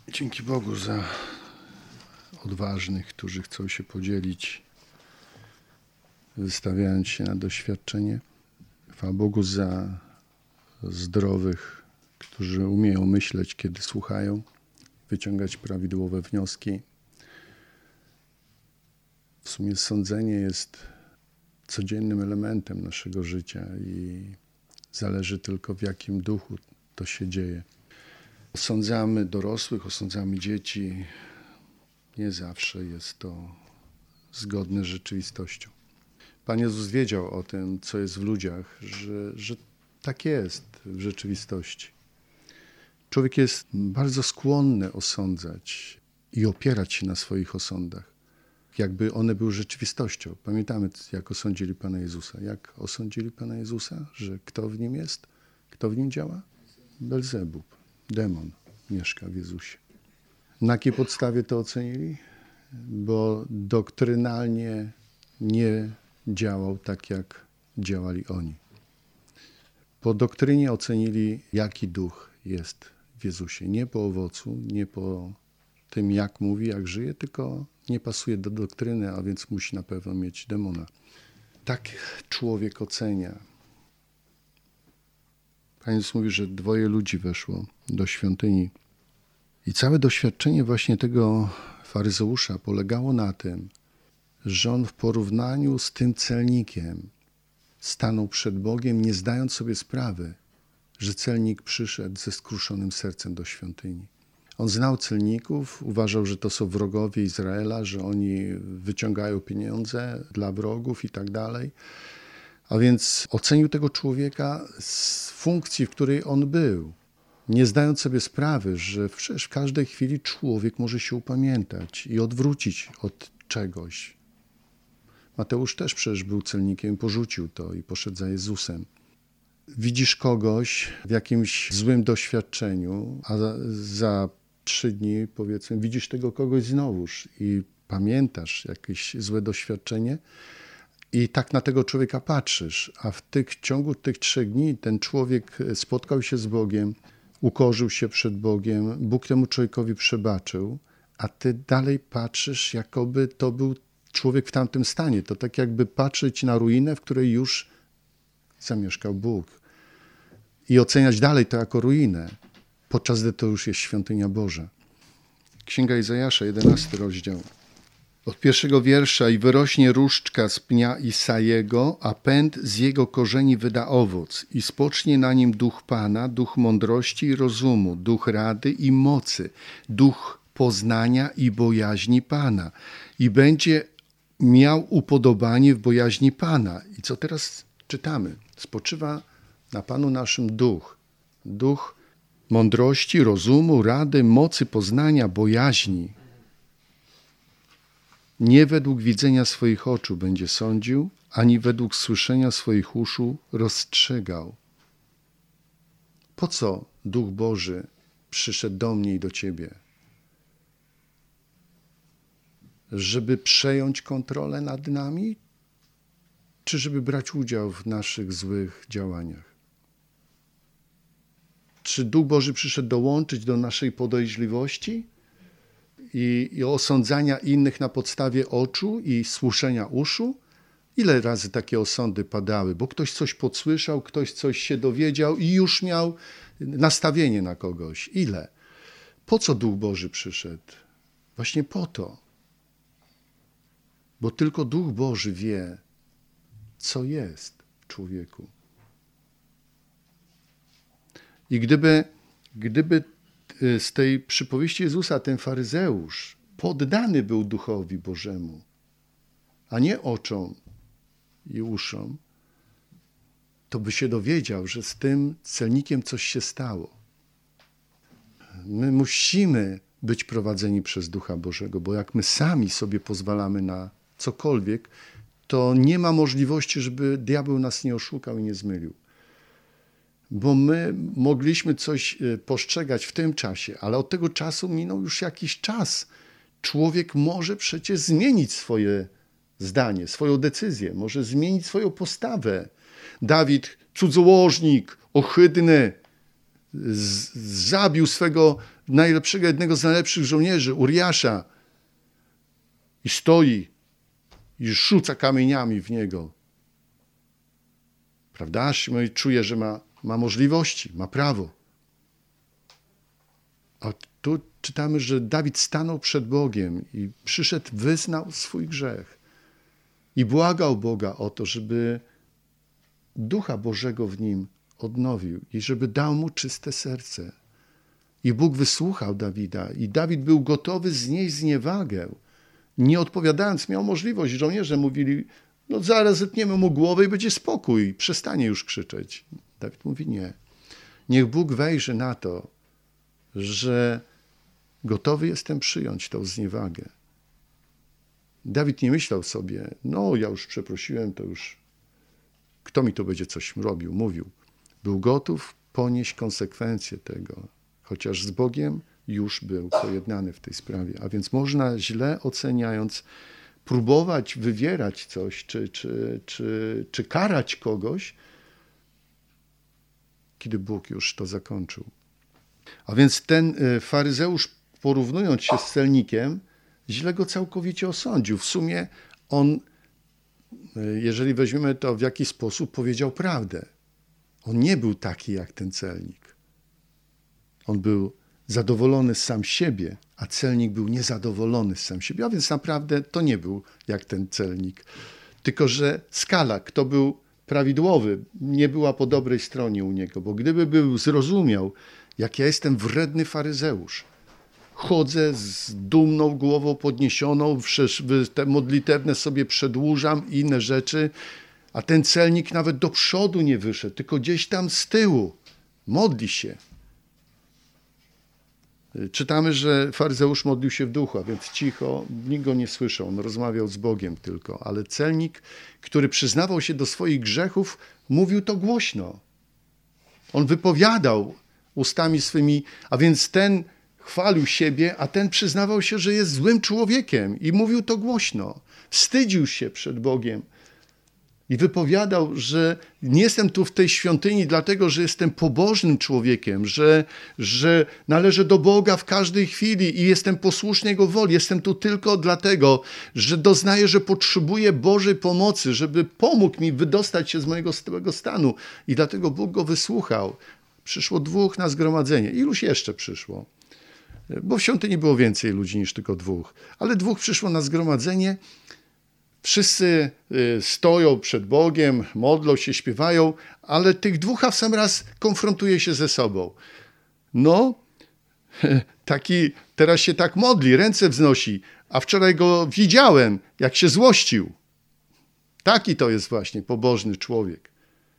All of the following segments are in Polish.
Dzięki Bogu za odważnych, którzy chcą się podzielić, wystawiając się na doświadczenie. Chwała Bogu za zdrowych, którzy umieją myśleć, kiedy słuchają, wyciągać prawidłowe wnioski. W sumie sądzenie jest codziennym elementem naszego życia i zależy tylko, w jakim duchu to się dzieje. Osądzamy dorosłych, osądzamy dzieci. Nie zawsze jest to zgodne z rzeczywistością. Pan Jezus wiedział o tym, co jest w ludziach, że tak jest w rzeczywistości. Człowiek jest bardzo skłonny osądzać i opierać się na swoich osądach, jakby one były rzeczywistością. Pamiętamy, jak osądzili Pana Jezusa. Jak osądzili Pana Jezusa? Że kto w nim jest? Kto w nim działa? Belzebub, demon, mieszka w Jezusie. Na jakiej podstawie to ocenili? Bo doktrynalnie nie działał tak, jak działali oni. Po doktrynie ocenili, jaki duch jest w Jezusie. Nie po owocu, nie po tym, jak mówi, jak żyje, tylko nie pasuje do doktryny, a więc musi na pewno mieć demona. Tak człowiek ocenia. Pan Jezus mówi, że 2 ludzi weszło do świątyni. I całe doświadczenie właśnie tego faryzeusza polegało na tym, że on w porównaniu z tym celnikiem stanął przed Bogiem, nie zdając sobie sprawy, że celnik przyszedł ze skruszonym sercem do świątyni. On znał celników, uważał, że to są wrogowie Izraela, że oni wyciągają pieniądze dla wrogów i tak dalej. A więc ocenił tego człowieka z funkcji, w której on był, nie zdając sobie sprawy, że przecież w każdej chwili człowiek może się upamiętać i odwrócić od czegoś. Mateusz też przecież był celnikiem, porzucił to i poszedł za Jezusem. Widzisz kogoś w jakimś złym doświadczeniu, a za 3 dni, powiedzmy, widzisz tego kogoś znowuż i pamiętasz jakieś złe doświadczenie i tak na tego człowieka patrzysz, a w ciągu tych 3 dni ten człowiek spotkał się z Bogiem, ukorzył się przed Bogiem, Bóg temu człowiekowi przebaczył, a ty dalej patrzysz, jakoby to był człowiek w tamtym stanie. To tak jakby patrzeć na ruinę, w której już zamieszkał Bóg i oceniać dalej to jako ruinę, podczas gdy to już jest świątynia Boża. Księga Izajasza, 11 rozdział. Od 1 wiersza: i wyrośnie różdżka z pnia Isajego, a pęd z jego korzeni wyda owoc. I spocznie na nim duch Pana, duch mądrości i rozumu, duch rady i mocy, duch poznania i bojaźni Pana. I będzie miał upodobanie w bojaźni Pana. I co teraz czytamy? Spoczywa na Panu naszym duch. Duch mądrości, rozumu, rady, mocy, poznania, bojaźni. Nie według widzenia swoich oczu będzie sądził, ani według słyszenia swoich uszu rozstrzygał. Po co Duch Boży przyszedł do mnie i do ciebie? Żeby przejąć kontrolę nad nami, czy żeby brać udział w naszych złych działaniach? Czy Duch Boży przyszedł dołączyć do naszej podejrzliwości i osądzania innych na podstawie oczu i słuszenia uszu? Ile razy takie osądy padały? Bo ktoś coś podsłyszał, ktoś coś się dowiedział i już miał nastawienie na kogoś. Ile? Po co Duch Boży przyszedł? Właśnie po to. Bo tylko Duch Boży wie, co jest w człowieku. I gdyby z tej przypowieści Jezusa ten faryzeusz poddany był Duchowi Bożemu, a nie oczom i uszom, to by się dowiedział, że z tym celnikiem coś się stało. My musimy być prowadzeni przez Ducha Bożego, bo jak my sami sobie pozwalamy na cokolwiek, to nie ma możliwości, żeby diabeł nas nie oszukał i nie zmylił. Bo my mogliśmy coś postrzegać w tym czasie, ale od tego czasu minął już jakiś czas. Człowiek może przecież zmienić swoje zdanie, swoją decyzję, może zmienić swoją postawę. Dawid, cudzołożnik, ohydny, zabił swego najlepszego, jednego z najlepszych żołnierzy, Uriasza, i stoi i rzuca kamieniami w niego. Prawda? Szymon czuje, że ma możliwości, ma prawo. A tu czytamy, że Dawid stanął przed Bogiem i przyszedł, wyznał swój grzech i błagał Boga o to, żeby Ducha Bożego w nim odnowił i żeby dał mu czyste serce. I Bóg wysłuchał Dawida i Dawid był gotowy znieść zniewagę. Nie odpowiadając, miał możliwość. Żołnierze mówili, no zaraz zetniemy mu głowę i będzie spokój, przestanie już krzyczeć. Dawid mówi nie. Niech Bóg wejrzy na to, że gotowy jestem przyjąć tą zniewagę. Dawid nie myślał sobie, no ja już przeprosiłem, to już kto mi to będzie coś robił, mówił. Był gotów ponieść konsekwencje tego, chociaż z Bogiem już był pojednany w tej sprawie. A więc można źle oceniając, próbować wywierać coś, czy karać kogoś, kiedy Bóg już to zakończył. A więc ten faryzeusz, porównując się z celnikiem, źle go całkowicie osądził. W sumie on, jeżeli weźmiemy to, w jaki sposób powiedział prawdę. On nie był taki jak ten celnik. On był zadowolony z sam siebie, a celnik był niezadowolony z sam siebie. A więc naprawdę to nie był jak ten celnik. Tylko że skala, kto był prawidłowy, nie była po dobrej stronie u niego. Bo gdyby był zrozumiał, jak ja jestem wredny faryzeusz, chodzę z dumną głową podniesioną, te modlitewne sobie przedłużam i inne rzeczy, a ten celnik nawet do przodu nie wyszedł, tylko gdzieś tam z tyłu. Modli się. Czytamy, że faryzeusz modlił się w duchu, a więc cicho, nikt go nie słyszał, on rozmawiał z Bogiem tylko, ale celnik, który przyznawał się do swoich grzechów, mówił to głośno. On wypowiadał ustami swymi, a więc ten chwalił siebie, a ten przyznawał się, że jest złym człowiekiem i mówił to głośno. Wstydził się przed Bogiem i wypowiadał, że nie jestem tu w tej świątyni dlatego, że jestem pobożnym człowiekiem, że należę do Boga w każdej chwili i jestem posłuszny Jego woli. Jestem tu tylko dlatego, że doznaję, że potrzebuję Bożej pomocy, żeby pomógł mi wydostać się z mojego stałego stanu. I dlatego Bóg go wysłuchał. Przyszło 2 na zgromadzenie. Iluś jeszcze przyszło? Bo w świątyni było więcej ludzi niż tylko 2. Ale 2 przyszło na zgromadzenie. Wszyscy stoją przed Bogiem, modlą się, śpiewają, ale tych 2 w sam raz konfrontuje się ze sobą. No, taki teraz się tak modli, ręce wznosi, a wczoraj go widziałem, jak się złościł. Taki to jest właśnie pobożny człowiek.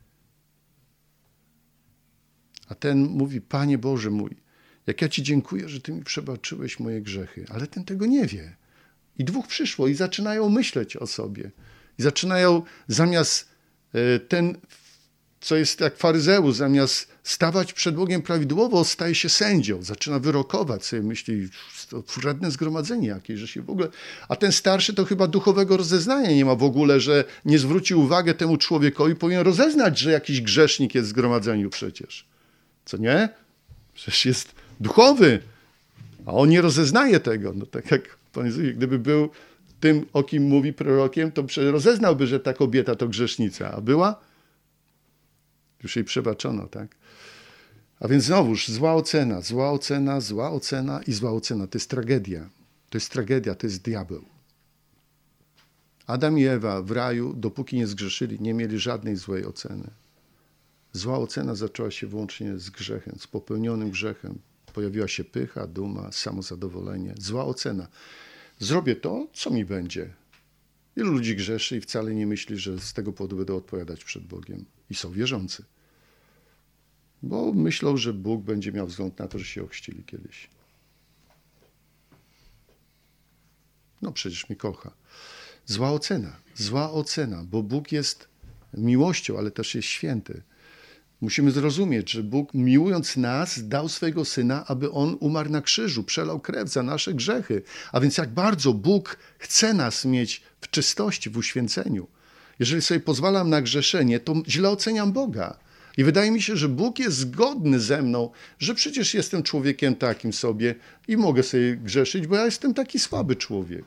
A ten mówi, Panie Boże mój, jak ja Ci dziękuję, że Ty mi przebaczyłeś moje grzechy, ale ten tego nie wie. I 2 przyszło i zaczynają myśleć o sobie. I zaczynają zamiast ten, co jest jak faryzeusz, zamiast stawać przed Bogiem prawidłowo, staje się sędzią. Zaczyna wyrokować sobie, myśli, to wredne zgromadzenie jakieś, że się w ogóle... A ten starszy to chyba duchowego rozeznania nie ma w ogóle, że nie zwrócił uwagę temu człowiekowi, powinien rozeznać, że jakiś grzesznik jest w zgromadzeniu przecież. Co nie? Przecież jest duchowy, a on nie rozeznaje tego. No tak jak Pan Jezus, gdyby był tym, o kim mówi prorokiem, to rozeznałby, że ta kobieta to grzesznica. A była? Już jej przebaczono, tak? A więc znowuż zła ocena, zła ocena, zła ocena i zła ocena. To jest tragedia. To jest tragedia, to jest diabeł. Adam i Ewa w raju, dopóki nie zgrzeszyli, nie mieli żadnej złej oceny. Zła ocena zaczęła się wyłącznie z grzechem, z popełnionym grzechem. Pojawiła się pycha, duma, samozadowolenie. Zła ocena. Zrobię to, co mi będzie. Wielu ludzi grzeszy i wcale nie myśli, że z tego powodu będą odpowiadać przed Bogiem. I są wierzący. Bo myślą, że Bóg będzie miał wzgląd na to, że się ochrzcili kiedyś. No przecież mnie kocha. Zła ocena, bo Bóg jest miłością, ale też jest święty. Musimy zrozumieć, że Bóg, miłując nas, dał swojego Syna, aby On umarł na krzyżu, przelał krew za nasze grzechy. A więc jak bardzo Bóg chce nas mieć w czystości, w uświęceniu. Jeżeli sobie pozwalam na grzeszenie, to źle oceniam Boga. I wydaje mi się, że Bóg jest zgodny ze mną, że przecież jestem człowiekiem takim sobie i mogę sobie grzeszyć, bo ja jestem taki słaby człowiek.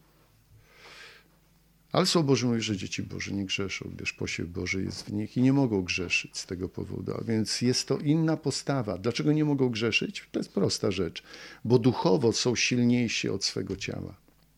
Ale Słowo Boże mówi, że dzieci Boże nie grzeszą, gdyż posiew Boży jest w nich i nie mogą grzeszyć z tego powodu. A więc jest to inna postawa. Dlaczego nie mogą grzeszyć? To jest prosta rzecz. Bo duchowo są silniejsi od swego ciała.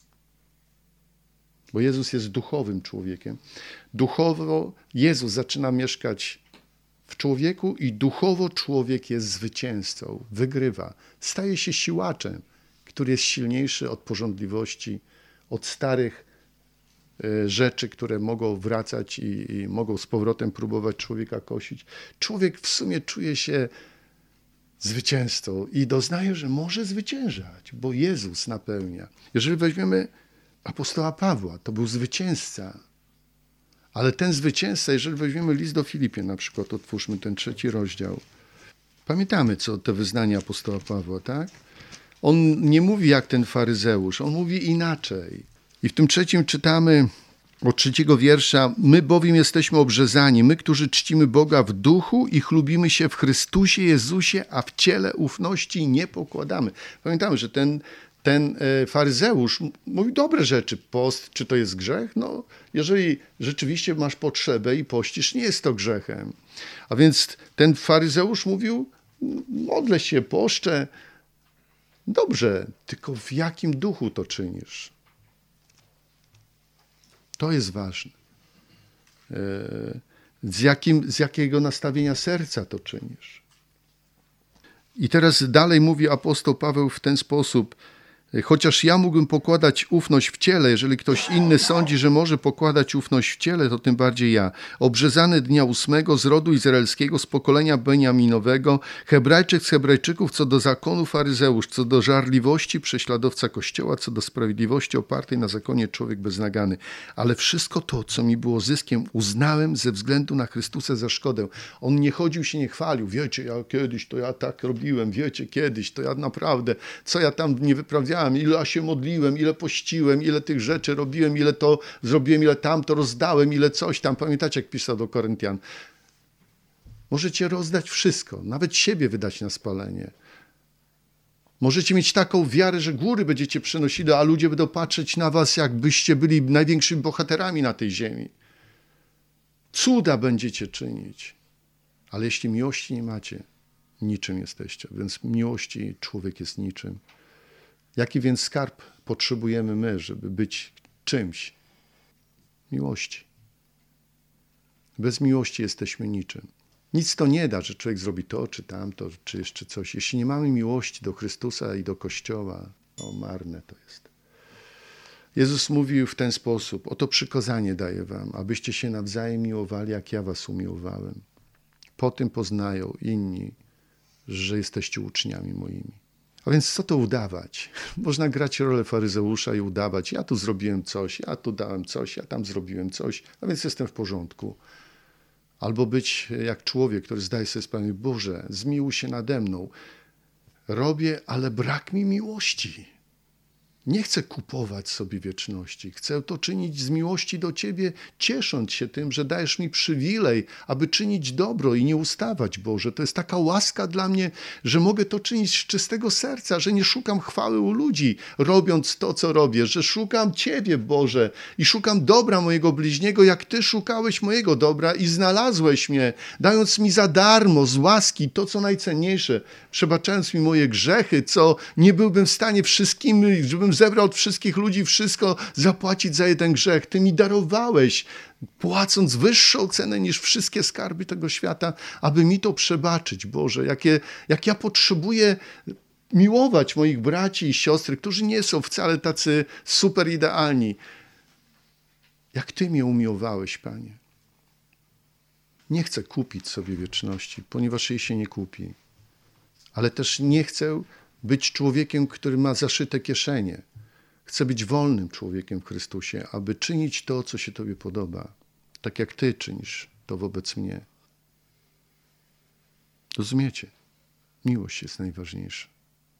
Bo Jezus jest duchowym człowiekiem. Duchowo Jezus zaczyna mieszkać w człowieku i duchowo człowiek jest zwycięzcą, wygrywa. Staje się siłaczem, który jest silniejszy od pożądliwości, od starych rzeczy, które mogą wracać i mogą z powrotem próbować człowieka kosić. Człowiek w sumie czuje się zwycięzcą i doznaje, że może zwyciężać, bo Jezus napełnia. Jeżeli weźmiemy apostoła Pawła, to był zwycięzca. Ale ten zwycięzca, jeżeli weźmiemy list do Filipian na przykład, otwórzmy ten 3 rozdział. Pamiętamy, co te wyznania apostoła Pawła, tak? On nie mówi jak ten faryzeusz, on mówi inaczej. I w tym 3 czytamy od 3 wiersza: my bowiem jesteśmy obrzezani, my, którzy czcimy Boga w duchu i chlubimy się w Chrystusie Jezusie, a w ciele ufności nie pokładamy. Pamiętamy, że ten faryzeusz mówi dobre rzeczy. Post, czy to jest grzech? No, jeżeli rzeczywiście masz potrzebę i pościsz, nie jest to grzechem. A więc ten faryzeusz mówił, modlę się, poszczę. Dobrze, tylko w jakim duchu to czynisz? To jest ważne. Z jakiego nastawienia serca to czynisz? I teraz dalej mówi apostoł Paweł w ten sposób: chociaż ja mógłbym pokładać ufność w ciele, jeżeli ktoś inny sądzi, że może pokładać ufność w ciele, to tym bardziej ja. Obrzezany dnia 8 z rodu izraelskiego, z pokolenia Beniaminowego, Hebrajczyk z Hebrajczyków, co do zakonu faryzeusz, co do żarliwości prześladowca Kościoła, co do sprawiedliwości opartej na zakonie człowiek beznagany. Ale wszystko to, co mi było zyskiem, uznałem ze względu na Chrystusa za szkodę. On nie chodził, się nie chwalił. Wiecie, ja kiedyś to ja tak robiłem, wiecie, kiedyś to ja naprawdę, co ja tam nie wyprawiałem, ile ja się modliłem, ile pościłem, ile tych rzeczy robiłem, ile to zrobiłem, ile tamto rozdałem, ile coś tam. Pamiętacie, jak pisał do Koryntian? Możecie rozdać wszystko, nawet siebie wydać na spalenie. Możecie mieć taką wiarę, że góry będziecie przenosili, a ludzie będą patrzeć na was, jakbyście byli największymi bohaterami na tej ziemi. Cuda będziecie czynić. Ale jeśli miłości nie macie, niczym jesteście. Więc miłości człowiek jest niczym. Jaki więc skarb potrzebujemy my, żeby być czymś? Miłości. Bez miłości jesteśmy niczym. Nic to nie da, że człowiek zrobi to, czy tamto, czy jeszcze coś. Jeśli nie mamy miłości do Chrystusa i do Kościoła, marne to jest. Jezus mówił w ten sposób: oto przykazanie daję wam, abyście się nawzajem miłowali, jak ja was umiłowałem. Po tym poznają inni, że jesteście uczniami moimi. A więc co to udawać? Można grać rolę faryzeusza i udawać: ja tu zrobiłem coś, ja tu dałem coś, ja tam zrobiłem coś, a więc jestem w porządku. Albo być jak człowiek, który zdaje sobie sprawę: Boże, zmiłuj się nade mną. Robię, ale brak mi miłości. Nie chcę kupować sobie wieczności. Chcę to czynić z miłości do Ciebie, ciesząc się tym, że dajesz mi przywilej, aby czynić dobro i nie ustawać, Boże. To jest taka łaska dla mnie, że mogę to czynić z czystego serca, że nie szukam chwały u ludzi, robiąc to, co robię, że szukam Ciebie, Boże, i szukam dobra mojego bliźniego, jak Ty szukałeś mojego dobra i znalazłeś mnie, dając mi za darmo, z łaski, to, co najcenniejsze, przebaczając mi moje grzechy, co nie byłbym w stanie wszystkim, żebym zebrał od wszystkich ludzi wszystko zapłacić za jeden grzech. Ty mi darowałeś, płacąc wyższą cenę niż wszystkie skarby tego świata, aby mi to przebaczyć, Boże. Jak ja potrzebuję miłować moich braci i siostry, którzy nie są wcale tacy super idealni. Jak Ty mnie umiłowałeś, Panie. Nie chcę kupić sobie wieczności, ponieważ jej się nie kupi. Ale też nie chcę być człowiekiem, który ma zaszyte kieszenie. Chcę być wolnym człowiekiem w Chrystusie, aby czynić to, co się Tobie podoba, tak jak Ty czynisz to wobec mnie. Rozumiecie? Miłość jest najważniejsza.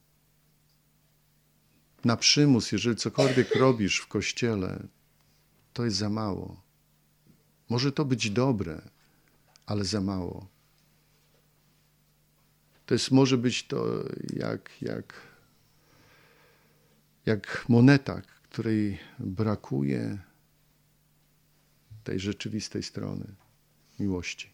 Na przymus, jeżeli cokolwiek robisz w Kościele, to jest za mało. Może to być dobre, ale za mało. Może być to jak moneta, której brakuje tej rzeczywistej strony miłości.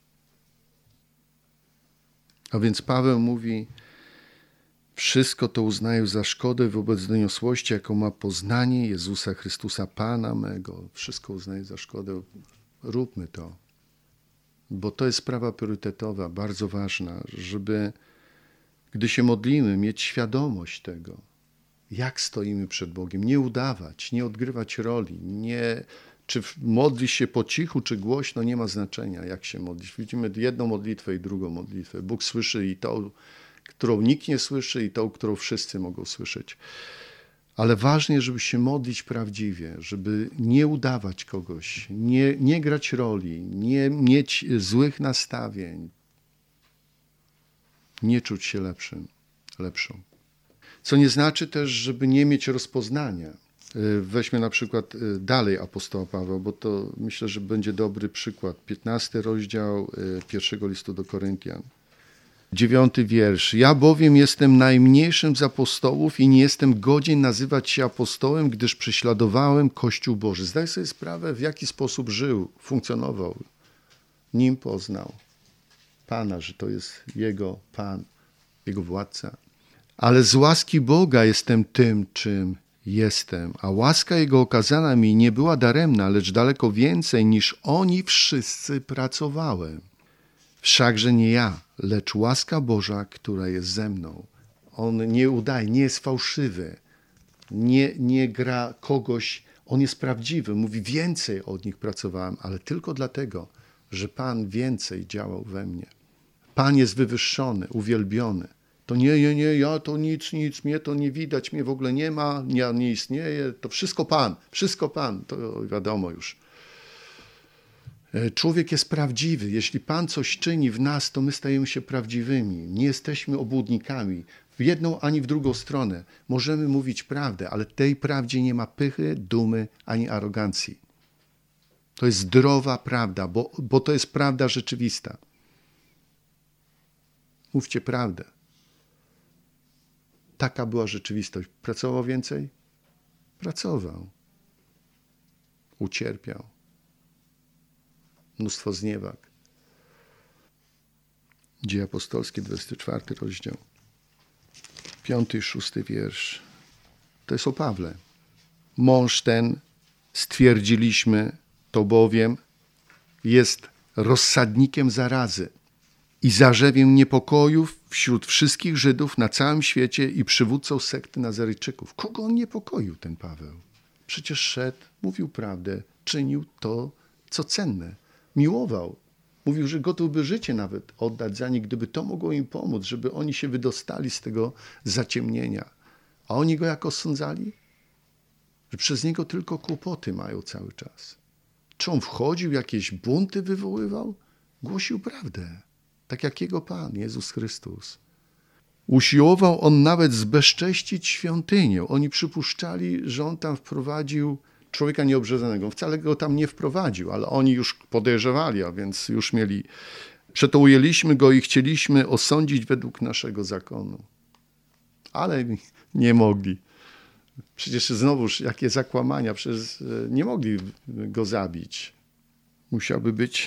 A więc Paweł mówi, wszystko to uznaję za szkodę wobec doniosłości, jaką ma poznanie Jezusa Chrystusa, Pana mego. Wszystko uznaję za szkodę. Róbmy to. Bo to jest sprawa priorytetowa, bardzo ważna, żeby, gdy się modlimy, mieć świadomość tego, jak stoimy przed Bogiem. Nie udawać, nie odgrywać roli, czy modlisz się po cichu, czy głośno, nie ma znaczenia, jak się modlisz. Widzimy jedną modlitwę i drugą modlitwę. Bóg słyszy i tą, którą nikt nie słyszy, i tą, którą wszyscy mogą słyszeć. Ale ważne, żeby się modlić prawdziwie, żeby nie udawać kogoś, nie grać roli, nie mieć złych nastawień, nie czuć się lepszą. Co nie znaczy też, żeby nie mieć rozpoznania. Weźmy na przykład dalej apostoła Pawła, bo to myślę, że będzie dobry przykład. 15 rozdział 1 listu do Koryntian. 9 wiersz. Ja bowiem jestem najmniejszym z apostołów i nie jestem godzien nazywać się apostołem, gdyż prześladowałem Kościół Boży. Zdaj sobie sprawę, w jaki sposób żył, funkcjonował. Nim poznał Pana, że to jest Jego Pan, Jego władca. Ale z łaski Boga jestem tym, czym jestem, a łaska Jego okazana mi nie była daremna, lecz daleko więcej niż oni wszyscy pracowałem. Wszakże nie ja, lecz łaska Boża, która jest ze mną. On nie udaje, nie jest fałszywy, nie gra kogoś, on jest prawdziwy. Mówi, więcej od nich pracowałem, ale tylko dlatego, że Pan więcej działał we mnie. Pan jest wywyższony, uwielbiony. To nie, ja to nic, mnie to nie widać, mnie w ogóle nie ma, ja nie istnieję, to wszystko Pan, to wiadomo już. Człowiek jest prawdziwy. Jeśli Pan coś czyni w nas, to my stajemy się prawdziwymi. Nie jesteśmy obłudnikami w jedną ani w drugą stronę. Możemy mówić prawdę, ale tej prawdzie nie ma pychy, dumy ani arogancji. To jest zdrowa prawda, bo to jest prawda rzeczywista. Mówcie prawdę. Taka była rzeczywistość. Pracował więcej? Pracował. Ucierpiał. Mnóstwo zniewag. Dzieje apostolskie, 24 rozdział. 5 i 6 wiersz. To jest o Pawle. Mąż ten, stwierdziliśmy, to bowiem jest rozsadnikiem zarazy i zarzewiem niepokojów wśród wszystkich Żydów na całym świecie i przywódcą sekty Nazarejczyków. Kogo on niepokoił, ten Paweł? Przecież szedł, mówił prawdę, czynił to, co cenne. Miłował. Mówił, że gotów by życie nawet oddać za nich, gdyby to mogło im pomóc, żeby oni się wydostali z tego zaciemnienia. A oni go jak osądzali? Że przez niego tylko kłopoty mają cały czas. Czy on wchodził, jakieś bunty wywoływał? Głosił prawdę, tak jak jego Pan, Jezus Chrystus. Usiłował on nawet zbezcześcić świątynię. Oni przypuszczali, że on tam wprowadził człowieka nieobrzezanego. Wcale go tam nie wprowadził, ale oni już podejrzewali, a więc już mieli. Przeto ujęliśmy go i chcieliśmy osądzić według naszego zakonu. Ale nie mogli. Przecież znowuż jakie zakłamania, przecież nie mogli go zabić. Musiałby być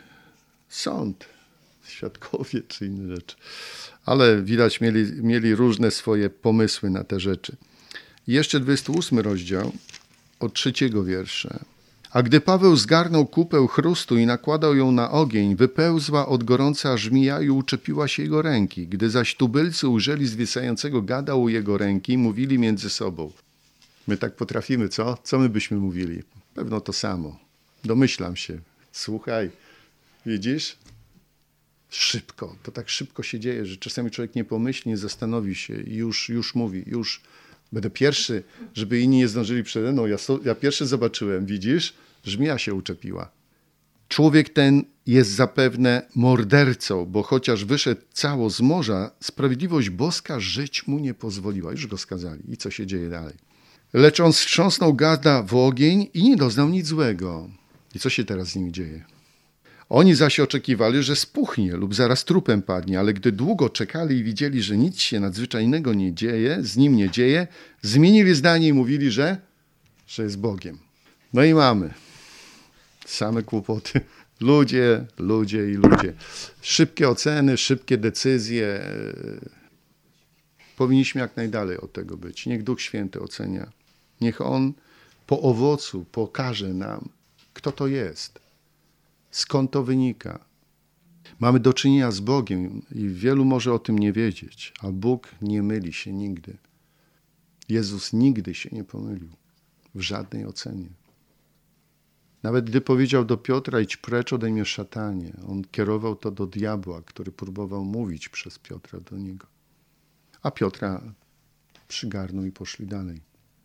sąd, świadkowie czy inne rzeczy. Ale widać mieli różne swoje pomysły na te rzeczy. I jeszcze 28 rozdział od 3 wiersza. A gdy Paweł zgarnął kupę chrustu i nakładał ją na ogień, wypełzła od gorąca żmija i uczepiła się jego ręki. Gdy zaś tubylcy ujrzeli zwisającego gada u jego ręki, mówili między sobą. My tak potrafimy, co? Co my byśmy mówili? Pewno to samo. Domyślam się. Słuchaj, widzisz? Szybko. To tak szybko się dzieje, że czasami człowiek nie pomyśli, nie zastanowi się i już mówi, już będę pierwszy, żeby inni nie zdążyli przede mną. Ja pierwszy zobaczyłem, widzisz? Żmija się uczepiła. Człowiek ten jest zapewne mordercą, bo chociaż wyszedł cało z morza, sprawiedliwość boska żyć mu nie pozwoliła. Już go skazali. I co się dzieje dalej? Lecz on wstrząsnął gada w ogień i nie doznał nic złego. I co się teraz z nim dzieje? Oni zaś oczekiwali, że spuchnie lub zaraz trupem padnie, ale gdy długo czekali i widzieli, że nic się nadzwyczajnego nie dzieje, z nim nie dzieje, zmienili zdanie i mówili, że jest Bogiem. No i mamy same kłopoty. Ludzie. Szybkie oceny, szybkie decyzje. Powinniśmy jak najdalej od tego być. Niech Duch Święty ocenia. Niech On po owocu pokaże nam, kto to jest, skąd to wynika. Mamy do czynienia z Bogiem i wielu może o tym nie wiedzieć, a Bóg nie myli się nigdy. Jezus nigdy się nie pomylił w żadnej ocenie. Nawet gdy powiedział do Piotra, idź precz ode mnie, szatanie, on kierował to do diabła, który próbował mówić przez Piotra do niego. A Piotra przygarnął i poszli dalej.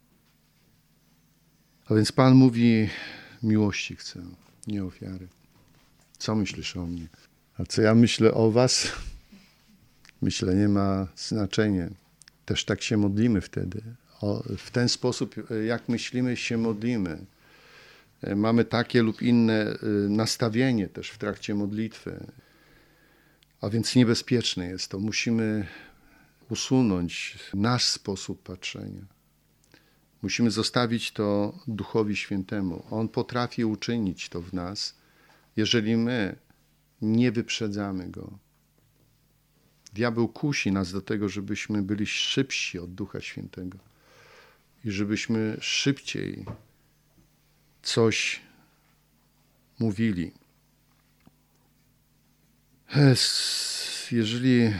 A więc Pan mówi, miłości chcę, nie ofiary. Co myślisz o mnie? A co ja myślę o was? Myślenie ma znaczenie. Też tak się modlimy wtedy. W ten sposób, jak myślimy, się modlimy. Mamy takie lub inne nastawienie też w trakcie modlitwy. A więc niebezpieczne jest to. Musimy usunąć nasz sposób patrzenia. Musimy zostawić to Duchowi Świętemu. On potrafi uczynić to w nas, jeżeli my nie wyprzedzamy Go. Diabeł kusi nas do tego, żebyśmy byli szybsi od Ducha Świętego i żebyśmy szybciej coś mówili. Jeżeli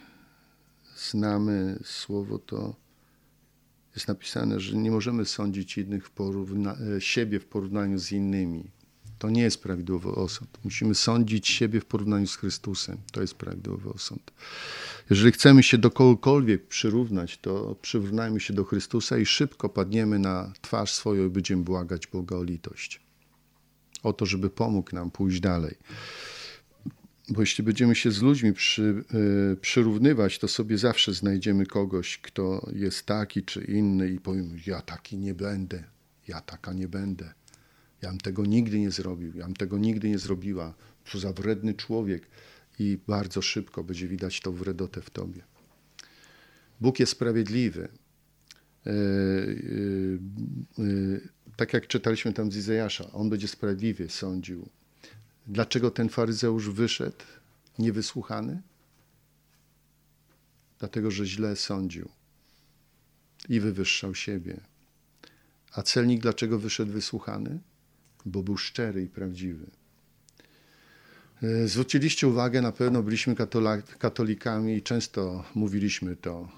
znamy Słowo, to jest napisane, że nie możemy sądzić innych siebie w porównaniu z innymi. To nie jest prawidłowy osąd. Musimy sądzić siebie w porównaniu z Chrystusem. To jest prawidłowy osąd. Jeżeli chcemy się do kogokolwiek przyrównać, to przyrównajmy się do Chrystusa i szybko padniemy na twarz swoją i będziemy błagać Boga o litość. O to, żeby pomógł nam pójść dalej. Bo jeśli będziemy się z ludźmi przyrównywać, to sobie zawsze znajdziemy kogoś, kto jest taki czy inny i powiemy, ja taki nie będę, ja taka nie będę. Ja bym tego nigdy nie zrobił, ja bym tego nigdy nie zrobiła. Co za wredny człowiek. I bardzo szybko będzie widać tą wredotę w tobie. Bóg jest sprawiedliwy. Tak jak czytaliśmy tam z Izajasza, On będzie sprawiedliwie sądził. Dlaczego ten faryzeusz wyszedł niewysłuchany? Dlatego, że źle sądził i wywyższał siebie. A celnik dlaczego wyszedł wysłuchany? Bo był szczery i prawdziwy. Zwróciliście uwagę, na pewno byliśmy katolikami i często mówiliśmy to,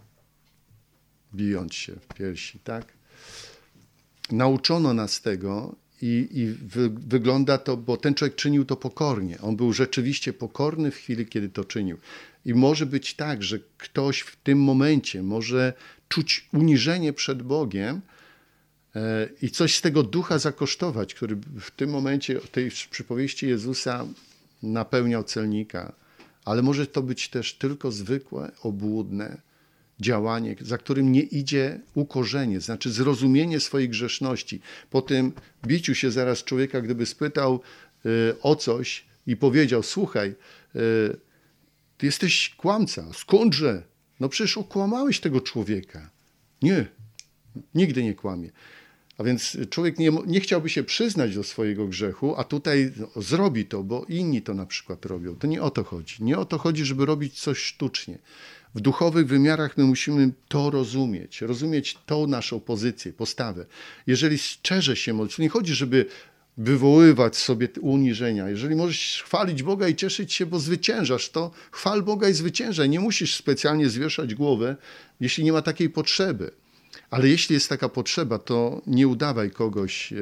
bijąc się w piersi, tak? Nauczono nas tego i wygląda to, bo ten człowiek czynił to pokornie. On był rzeczywiście pokorny w chwili, kiedy to czynił. I może być tak, że ktoś w tym momencie może czuć uniżenie przed Bogiem i coś z tego ducha zakosztować, który w tym momencie, tej przypowieści Jezusa napełniał celnika. Ale może to być też tylko zwykłe, obłudne działanie, za którym nie idzie ukorzenie, znaczy zrozumienie swojej grzeszności. Po tym biciu się zaraz człowieka, gdyby spytał o coś i powiedział, słuchaj, ty jesteś kłamca, skądże? No przecież okłamałeś tego człowieka. Nie, nigdy nie kłamie. A więc człowiek nie chciałby się przyznać do swojego grzechu, a tutaj zrobi to, bo inni to na przykład robią. To nie o to chodzi. Nie o to chodzi, żeby robić coś sztucznie. W duchowych wymiarach my musimy to rozumieć tą naszą pozycję, postawę. Jeżeli szczerze się modlisz, to nie chodzi, żeby wywoływać sobie uniżenia. Jeżeli możesz chwalić Boga i cieszyć się, bo zwyciężasz, to chwal Boga i zwyciężaj. Nie musisz specjalnie zwieszać głowę, jeśli nie ma takiej potrzeby. Ale jeśli jest taka potrzeba, to nie udawaj kogoś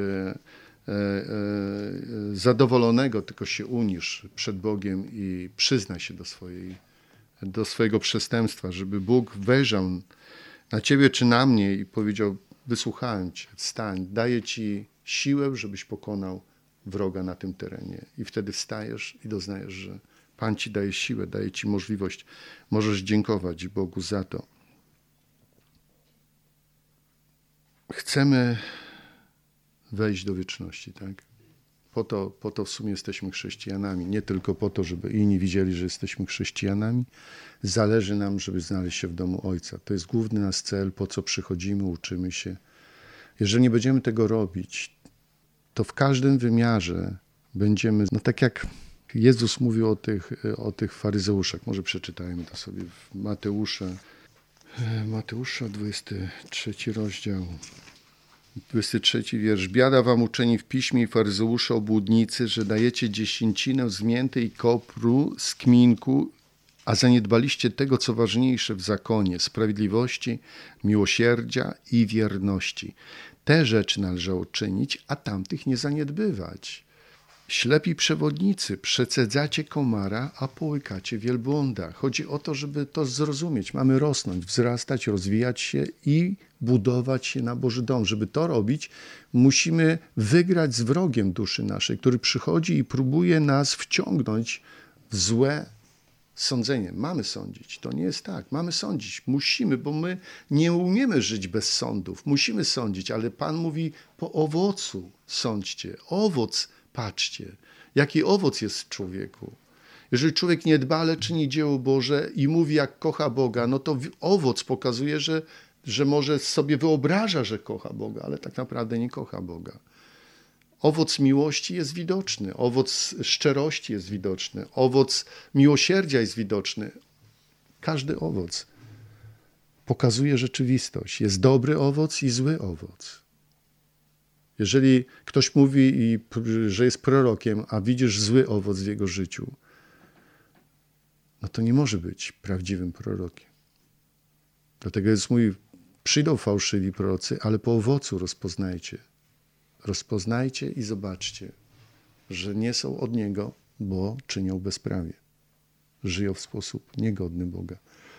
zadowolonego, tylko się unisz przed Bogiem i przyznaj się do swojego przestępstwa, żeby Bóg wejrzał na ciebie czy na mnie i powiedział, wysłuchałem cię, wstań, daję ci siłę, żebyś pokonał wroga na tym terenie. I wtedy wstajesz i doznajesz, że Pan ci daje siłę, daje ci możliwość. Możesz dziękować Bogu za to. Chcemy wejść do wieczności, tak? Po to w sumie jesteśmy chrześcijanami. Nie tylko po to, żeby inni widzieli, że jesteśmy chrześcijanami. Zależy nam, żeby znaleźć się w domu Ojca. To jest główny nasz cel, po co przychodzimy, uczymy się. Jeżeli nie będziemy tego robić, to w każdym wymiarze będziemy, tak jak Jezus mówił o tych faryzeuszach. Może przeczytajmy to sobie w Mateusza, 23 rozdział. 23 wiersz. Biada wam uczeni w piśmie i faryzeusze obłudnicy, że dajecie dziesięcinę z mięty i kopru, z kminku, a zaniedbaliście tego, co ważniejsze w zakonie, sprawiedliwości, miłosierdzia i wierności. Te rzeczy należało czynić, a tamtych nie zaniedbywać. Ślepi przewodnicy, przecedzacie komara, a połykacie wielbłąda. Chodzi o to, żeby to zrozumieć. Mamy rosnąć, wzrastać, rozwijać się i budować się na Boży dom. Żeby to robić, musimy wygrać z wrogiem duszy naszej, który przychodzi i próbuje nas wciągnąć w złe sądzenie. Mamy sądzić. To nie jest tak. Mamy sądzić. Musimy, bo my nie umiemy żyć bez sądów. Musimy sądzić, ale Pan mówi, po owocu sądźcie. Owoc patrzcie, jaki owoc jest w człowieku. Jeżeli człowiek niedbale czyni dzieło Boże i mówi, jak kocha Boga, no to owoc pokazuje, że może sobie wyobraża, że kocha Boga, ale tak naprawdę nie kocha Boga. Owoc miłości jest widoczny, owoc szczerości jest widoczny, owoc miłosierdzia jest widoczny. Każdy owoc pokazuje rzeczywistość. Jest dobry owoc i zły owoc. Jeżeli ktoś mówi, że jest prorokiem, a widzisz zły owoc w jego życiu, no to nie może być prawdziwym prorokiem. Dlatego Jezus mówi, przyjdą fałszywi prorocy, ale po owocu rozpoznajcie. Rozpoznajcie i zobaczcie, że nie są od Niego, bo czynią bezprawie. Żyją w sposób niegodny Boga.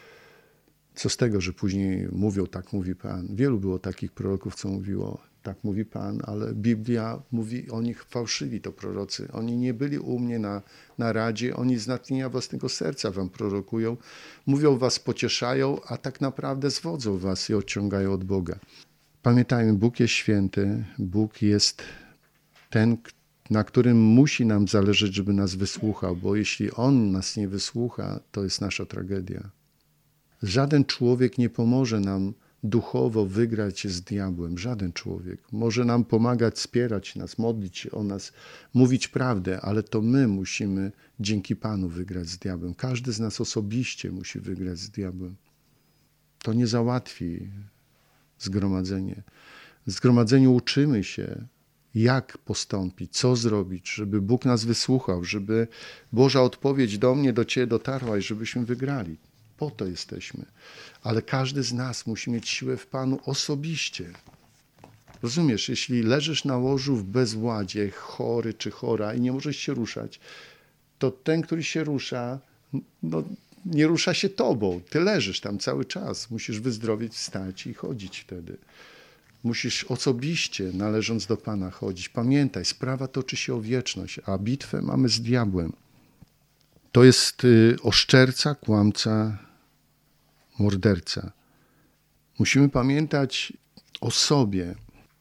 Co z tego, że później mówią, tak mówi Pan. Wielu było takich proroków, co mówiło, tak mówi Pan, ale Biblia mówi o nich fałszywi to prorocy. Oni nie byli u mnie na radzie, oni z natchnienia własnego serca wam prorokują, mówią was, pocieszają, a tak naprawdę zwodzą was i odciągają od Boga. Pamiętajmy, Bóg jest święty, Bóg jest ten, na którym musi nam zależeć, żeby nas wysłuchał, bo jeśli On nas nie wysłucha, to jest nasza tragedia. Żaden człowiek nie pomoże nam duchowo wygrać z diabłem. Żaden człowiek. Może nam pomagać, wspierać nas, modlić się o nas, mówić prawdę, ale to my musimy dzięki Panu wygrać z diabłem. Każdy z nas osobiście musi wygrać z diabłem. To nie załatwi zgromadzenie. W zgromadzeniu uczymy się, jak postąpić, co zrobić, żeby Bóg nas wysłuchał, żeby Boża odpowiedź do mnie, do Ciebie dotarła i żebyśmy wygrali. Po to jesteśmy. Ale każdy z nas musi mieć siłę w Panu osobiście. Rozumiesz, jeśli leżysz na łożu w bezładzie, chory czy chora i nie możesz się ruszać, to ten, który się rusza, no, nie rusza się tobą. Ty leżysz tam cały czas. Musisz wyzdrowieć, wstać i chodzić wtedy. Musisz osobiście, należąc do Pana, chodzić. Pamiętaj, sprawa toczy się o wieczność, a bitwę mamy z diabłem. To jest oszczerca, kłamca, morderca. Musimy pamiętać o sobie,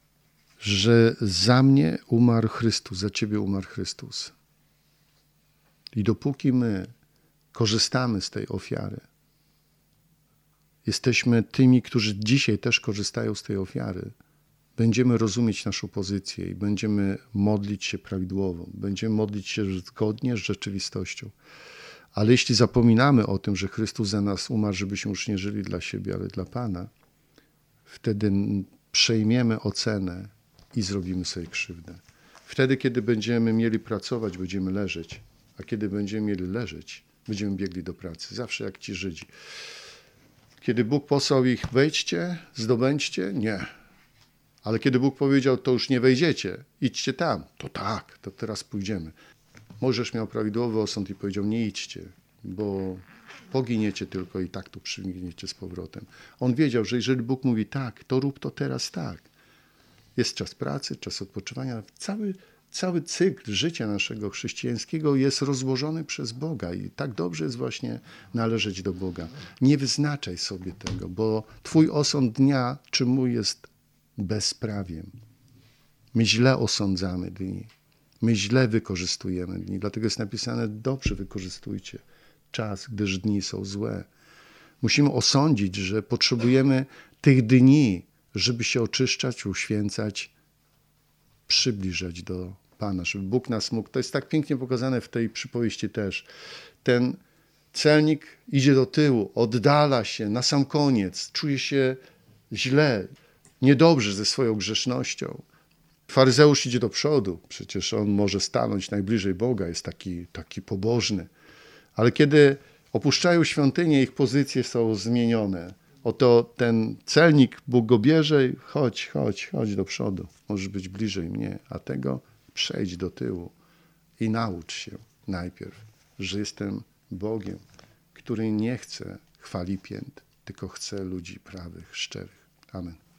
że za mnie umarł Chrystus, za ciebie umarł Chrystus. I dopóki my korzystamy z tej ofiary, jesteśmy tymi, którzy dzisiaj też korzystają z tej ofiary, będziemy rozumieć naszą pozycję i będziemy modlić się prawidłowo, będziemy modlić się zgodnie z rzeczywistością. Ale jeśli zapominamy o tym, że Chrystus za nas umarł, żebyśmy już nie żyli dla siebie, ale dla Pana, wtedy przejmiemy ocenę i zrobimy sobie krzywdę. Wtedy, kiedy będziemy mieli pracować, będziemy leżeć, a kiedy będziemy mieli leżeć, będziemy biegli do pracy. Zawsze jak ci Żydzi. Kiedy Bóg posłał ich, wejdźcie, zdobędźcie, nie. Ale kiedy Bóg powiedział, to już nie wejdziecie, idźcie tam, to tak, to teraz pójdziemy. Mojżesz miał prawidłowy osąd i powiedział, nie idźcie, bo poginiecie tylko i tak tu przyginiecie z powrotem. On wiedział, że jeżeli Bóg mówi tak, to rób to teraz tak. Jest czas pracy, czas odpoczywania. Cały cykl życia naszego chrześcijańskiego jest rozłożony przez Boga i tak dobrze jest właśnie należeć do Boga. Nie wyznaczaj sobie tego, bo twój osąd dnia czy mój jest bezprawiem. My źle osądzamy dni. My źle wykorzystujemy dni, dlatego jest napisane: dobrze wykorzystujcie czas, gdyż dni są złe. Musimy osądzić, że potrzebujemy tych dni, żeby się oczyszczać, uświęcać, przybliżać do Pana, żeby Bóg nas mógł. To jest tak pięknie pokazane w tej przypowieści też. Ten celnik idzie do tyłu, oddala się na sam koniec, czuje się źle, niedobrze ze swoją grzesznością. Faryzeusz idzie do przodu, przecież on może stanąć najbliżej Boga, jest taki pobożny. Ale kiedy opuszczają świątynię, ich pozycje są zmienione. Oto ten celnik, Bóg go bierze i chodź do przodu, możesz być bliżej mnie, a tego przejdź do tyłu i naucz się najpierw, że jestem Bogiem, który nie chce chwali pięt, tylko chce ludzi prawych, szczerych. Amen.